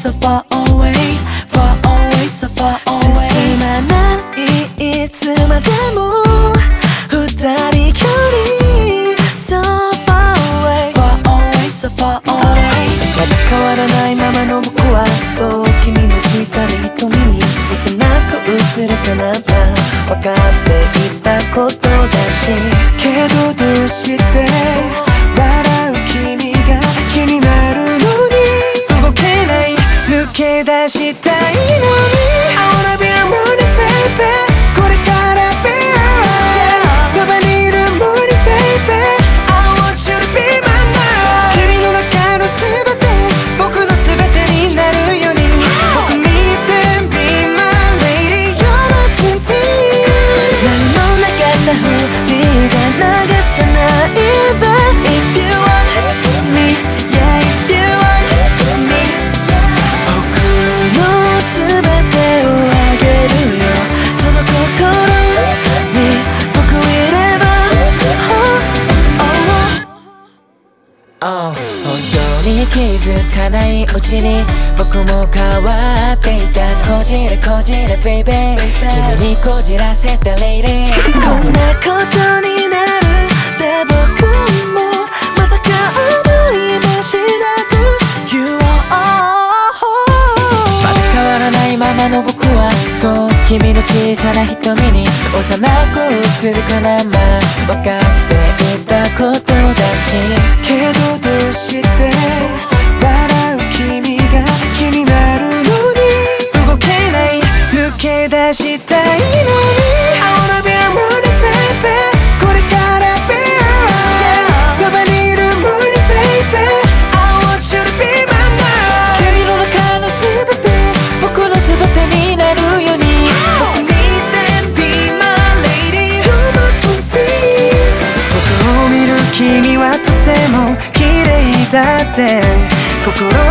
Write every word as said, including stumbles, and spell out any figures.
so far away, far away, so far away 進まないいつまでも二人距離 So far away, far away, so far away まだ変わらないままの僕はそう君の小さな瞳に幼く映るかな分かっていたことだしけどどうして笑う君が気になるのに動けない抜け出したいのに I wanna be a morning baby これから be alright そばにいる morning baby I want you to be my man 君の中の全て僕の全てになるように僕見て be my lady you're my twenty 何もなかったふりで流さない If you want me, yeah, if you want me 僕の全てをあげるよその心に僕いれば oh, oh, oh. 本当に気づかないうちに僕も変わっていたこじれこじれ baby 君にこじらせた lady こんなことになるって僕もまさか思いもしなく You are all まだ変わらないままの僕はそう君の小さな瞳に幼く映るかなま分かっていたことだしけどどうして笑う君が気になるのに動けない抜け出したいのに I wanna be a morning baby これから be alright そばにいる morning baby I want you to be my man 君の中の全て僕の全てになるように僕見て be my lady you're my twenties 僕を見る君はとても綺麗だって心